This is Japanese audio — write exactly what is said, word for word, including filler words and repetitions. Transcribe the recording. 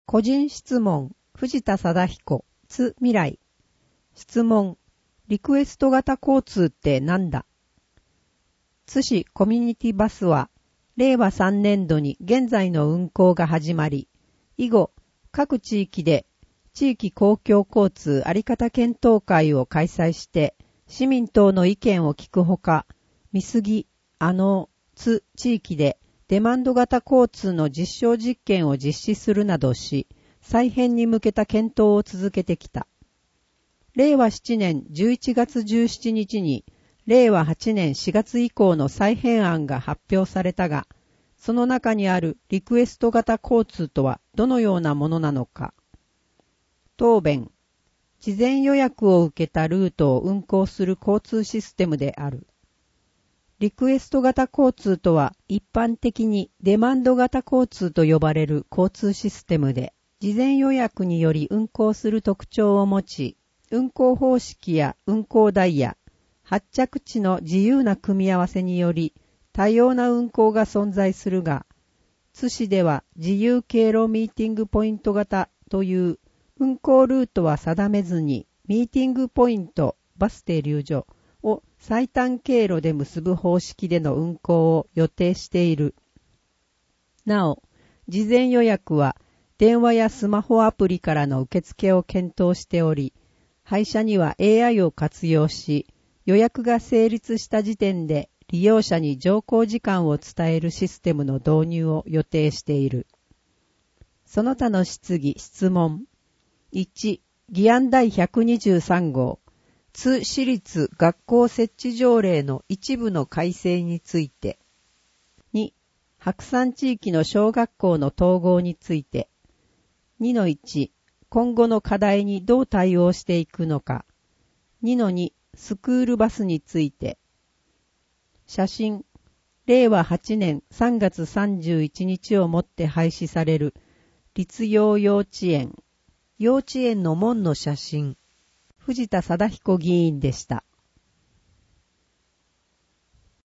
個人質問、藤田貞彦、津未来。質問、リクエスト型交通ってなんだ？津市コミュニティバスは、れいわさんねんどに現在の運行が始まり、以後、各地域で地域公共交通あり方検討会を開催して、市民等の意見を聞くほか、美杉、阿能、津地域でデマンド型交通の実証実験を実施するなどし、再編に向けた検討を続けてきた。れいわななねんじゅういちがつじゅうしちにちに、れいわはちねんしがつ以降の再編案が発表されたが、その中にあるリクエスト型交通とはどのようなものなのか。答弁。事前予約を受けたルートを運行する交通システムである。リクエスト型交通とは一般的にデマンド型交通と呼ばれる交通システムで、事前予約により運行する特徴を持ち、運行方式や運行ダイヤ、発着地の自由な組み合わせにより多様な運行が存在するが、津市では自由経路ミーティングポイント型という運行ルートは定めずにミーティングポイント、バス停留所を最短経路で結ぶ方式での運行を予定している。なお、事前予約は電話やスマホアプリからの受付を検討しており、配車には エーアイ を活用し、予約が成立した時点で利用者に乗降時間を伝えるシステムの導入を予定している。その他の質疑・質問。いち、議案第ひゃくにじゅうさん号、津市立学校設置条例の一部の改正について。に、白山地域の小学校の統合について。にのいち、今後の課題にどう対応していくのか。にのに、スクールバスについて。写真、れいわはちねんさんがつさんじゅういちにちをもって廃止される立陽幼稚園。幼稚園の門の写真。藤田貞彦議員でした。